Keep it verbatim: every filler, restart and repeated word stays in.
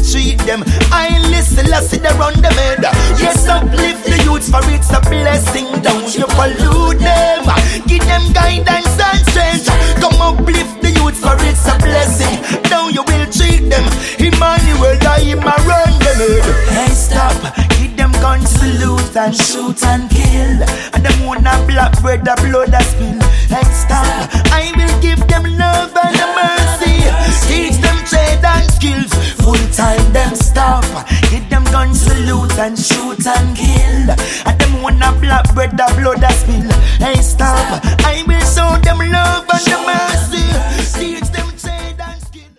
treat them. I listen, I see them run them head. Yes, uplift the youths for it's a blessing. Don't you pollute them. Give them guidance and strength. Come uplift the youths for it's a blessing. Now you will treat them. Emmanuel, I am a run them head. Hey, stop. Give them guns to loot and shoot and kill. And them wanna black bread, the blood that spill. Hey, stop. I will give them love and mercy. Teach them trade and skills. Full time them stop. Give them guns to loot and shoot and kill. And them wanna black bread, the blood that spill. Hey, stop. I will show them love and mercy.